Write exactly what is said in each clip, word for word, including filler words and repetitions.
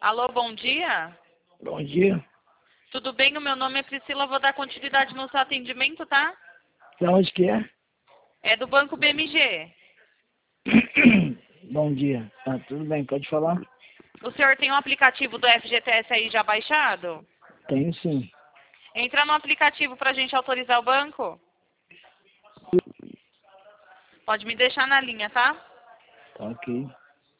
Alô, bom dia. Bom dia. Tudo bem? O meu nome é Priscila, vou dar continuidade no seu atendimento, tá? De onde que é? É do Banco B M G. Bom dia. Tá, tudo bem, pode falar? O senhor tem um aplicativo do F G T S aí já baixado? Tenho sim. Entra no aplicativo pra gente autorizar o banco. Pode me deixar na linha, tá? Tá ok.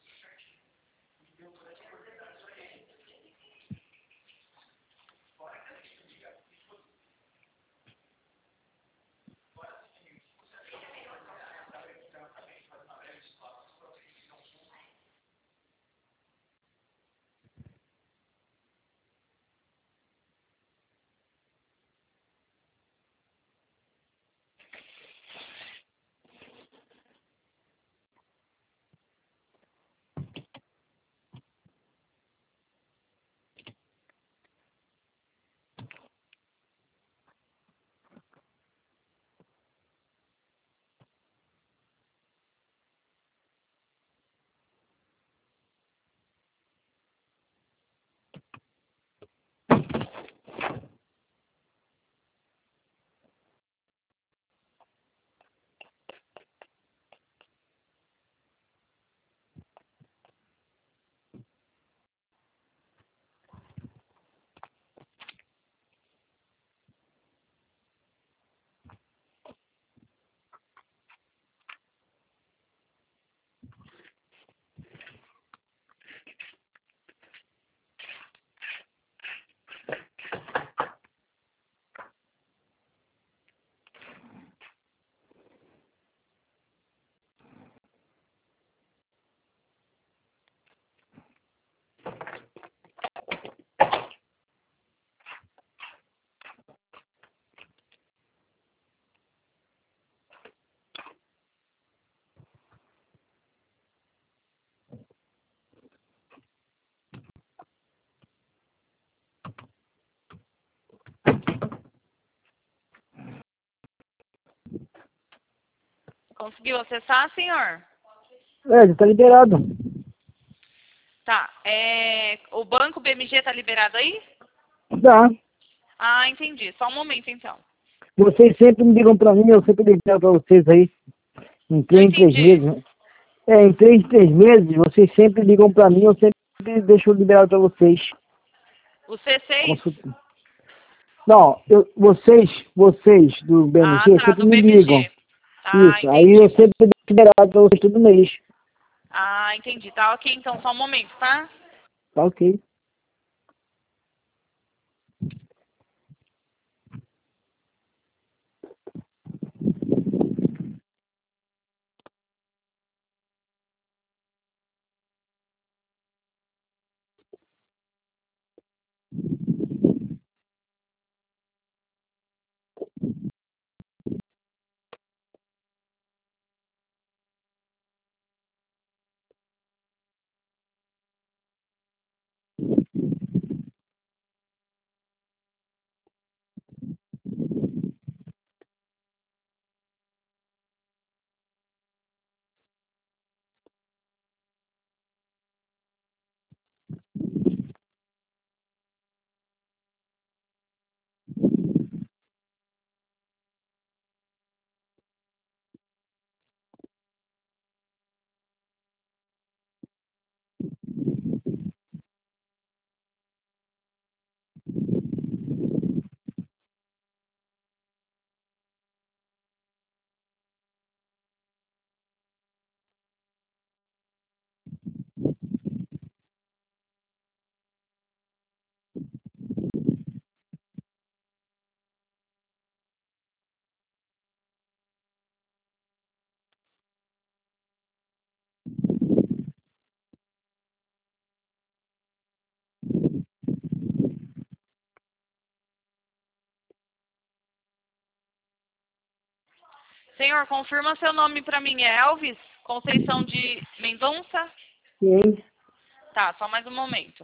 Conseguiu acessar, senhor? É, já tá liberado. Tá. É... O Banco B M G tá liberado aí? Tá. Ah, entendi. Só um momento, então. Vocês sempre me ligam pra mim, eu sempre libero pra vocês aí. Em Não três em três entendi. meses. Né? É, em três em três meses, vocês sempre ligam pra mim, eu sempre deixo liberado pra vocês. O C seis? Consulta. Não, eu, vocês, vocês do Ah, B M G tá. sempre Do me ligam. B M G. Ah, Isso, aí eu entendi. sempre deixo liberado pra vocês todo mês. Ah, entendi. Tá ok, então. Só um momento, tá? Tá ok. Senhor, confirma seu nome pra mim. É Elvis Conceição de Mendonça? Sim. Tá, só mais um momento.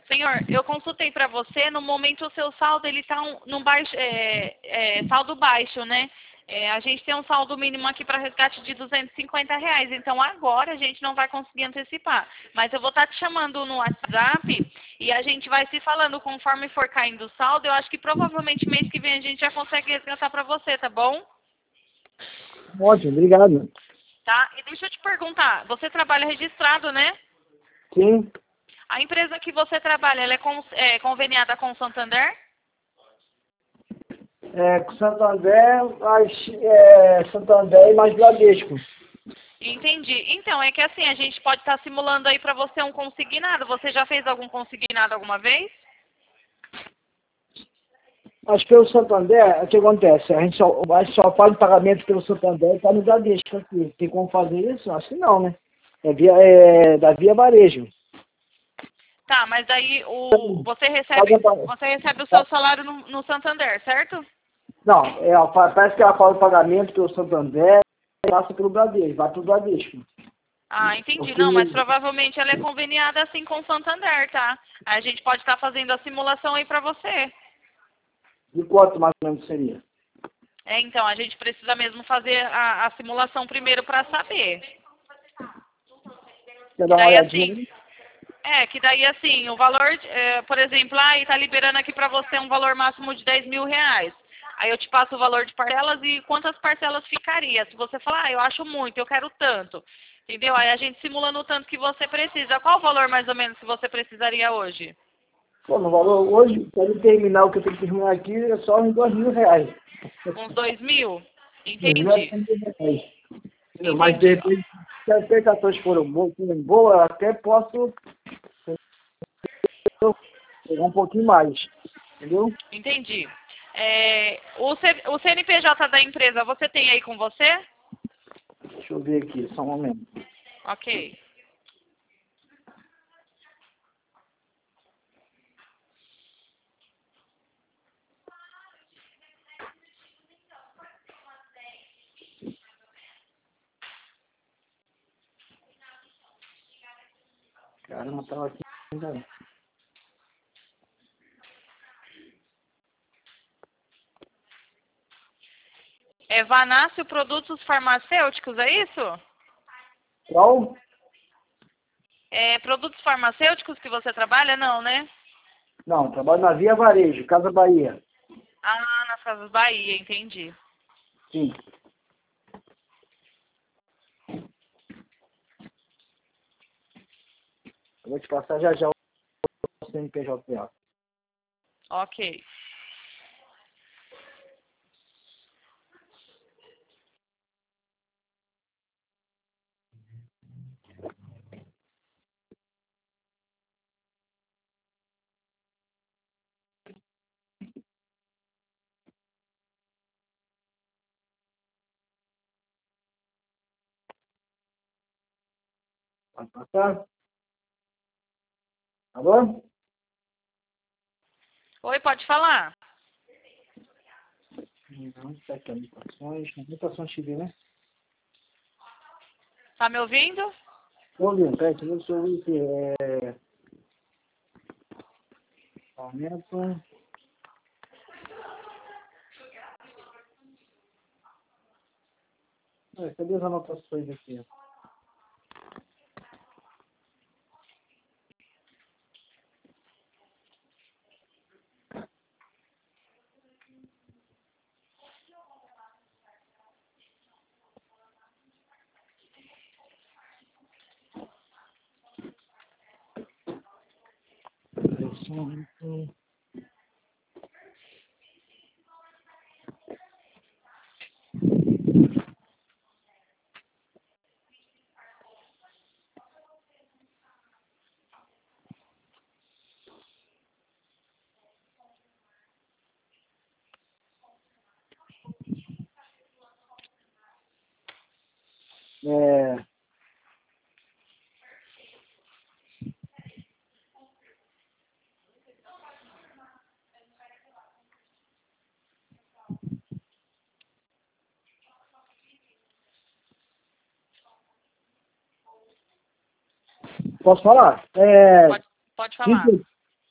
Senhor, eu consultei para você, no momento o seu saldo ele está um, num baixo, é, é, saldo baixo, né? É, a gente tem um saldo mínimo aqui para resgate de duzentos e cinquenta reais, então agora a gente não vai conseguir antecipar. Mas eu vou estar te chamando no WhatsApp e a gente vai se falando conforme for caindo o saldo. Eu acho que provavelmente mês que vem a gente já consegue resgatar para você, tá bom? Ótimo, obrigado. Tá? E deixa eu te perguntar, você trabalha registrado, né? Sim, A empresa que você trabalha, ela é, con é conveniada com o Santander? é, com Santander, mas é, Santander e mais Bradesco. Entendi. Então, é que assim, a gente pode estar simulando aí para você um consignado. Você já fez algum consignado alguma vez? Mas pelo Santander, o que acontece? A gente só, a gente só faz pagamento pelo Santander e está no Bradesco aqui. Tem como fazer isso? Acho que não, né? É, via, é da Via Varejo. Tá, mas aí o, você, recebe, Paga pa- você recebe o seu salário no, no Santander, certo? Não, é, ela fa- parece que ela faz o pagamento pelo Santander e passa pelo Bradesco, vai pelo Bradesco. Ah, entendi. Porque, Não, mas provavelmente ela é conveniada assim com o Santander, tá? Aí a gente pode estar fazendo a simulação aí para você. de quanto mais ou menos seria? É, então, a gente precisa mesmo fazer a, a simulação primeiro para saber. Quer E dar uma daí, olhadinha assim, aí? é, que daí assim, o valor, é, por exemplo, aí tá liberando aqui para você um valor máximo de dez mil reais. Aí eu te passo o valor de parcelas e quantas parcelas ficaria. Se você falar, ah, eu acho muito, eu quero tanto. Entendeu? Aí a gente simulando o tanto que você precisa. Qual o valor mais ou menos que você precisaria hoje? Pô, no valor hoje, para ele terminar o que eu tenho que terminar aqui, é só uns dois mil reais. Uns dois mil? Dois mil Entendi. reais. Entendeu? Mas de Entendi. repente, se as aplicações forem boas, forem boas, eu até posso pegar um pouquinho mais. Entendeu? Entendi. É, o, C, o C N P J da empresa, você tem aí com você? Deixa eu ver aqui, só um momento. Ok. Caramba, tava aqui ainda. É Vanácio Produtos Farmacêuticos, é isso? Qual? É produtos farmacêuticos que você trabalha? Não, né? Não, trabalho na Via Varejo, Casa Bahia. Ah, nas Casas Bahia, entendi. Sim. Eu vou te passar já já o C N P J dela. Ok. Pode passar? Alô? Oi, pode falar? Não, tá aqui, anotações. Anotações X D, né? Tá me ouvindo? Tô ouvindo, peraí, deixa eu ver se eu ouvi aqui. É... Aumento. É, cadê as anotações aqui? Pressão. É... Posso falar? É... Pode, pode falar. trinta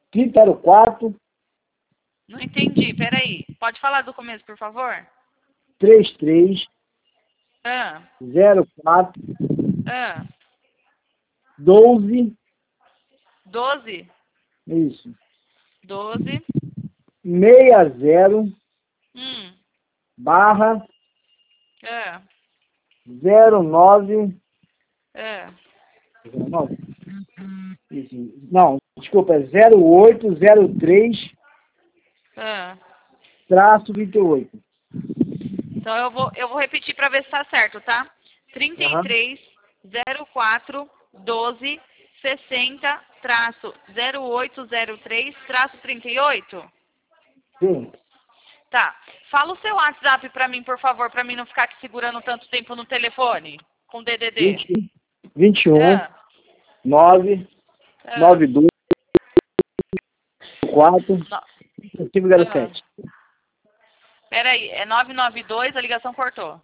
trinta e quatro, Não entendi, peraí. Pode falar do começo, por favor? trinta e três, Ah, zero quatro, ah, doze, doze, isso, doze, sessenta, hum, barra, ah, zero nove, ah, zero nove? Isso, não, desculpa, é zero oito zero três, ah. traço vinte e oito. Então eu vou, eu vou repetir para ver se tá certo, tá? trinta e Aham. três, zero quatro, doze, sessenta, traço zero oito zero três, traço trinta e oito? Sim, Tá. Fala o seu WhatsApp para mim, por favor, para mim não ficar aqui segurando tanto tempo no telefone com D D D. vinte, vinte e um, Ah, nove, ah, nove dois, quatro, no- cinco zero ah. sete. Peraí, é nove nove dois, a ligação cortou.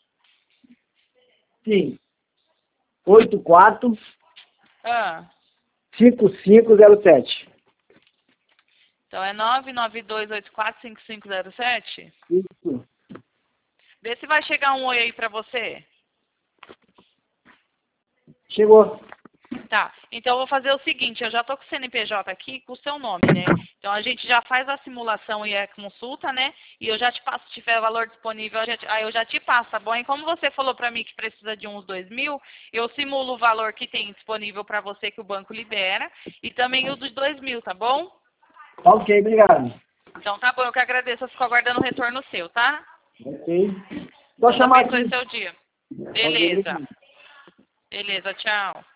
Sim. oito quatro, Ah, cinco cinco zero sete. então é nove nove dois oito quatro cinco cinco zero sete? Isso. Vê se vai chegar um oi aí pra você. Chegou. Tá, então eu vou fazer o seguinte, eu já tô com o C N P J aqui com o seu nome, né? Então a gente já faz a simulação e a consulta, né? E eu já te passo, se tiver valor disponível, eu já te- aí eu já te passo, tá bom? E como você falou pra mim que precisa de uns dois mil, eu simulo o valor que tem disponível pra você que o banco libera e também o dos dois mil, tá bom? Ok, obrigado. Então tá bom, eu que agradeço, eu fico aguardando o retorno seu, tá? Ok. Vou Deus chamar abençoe aqui. seu dia. Ok, Beleza. obrigado. Beleza, tchau.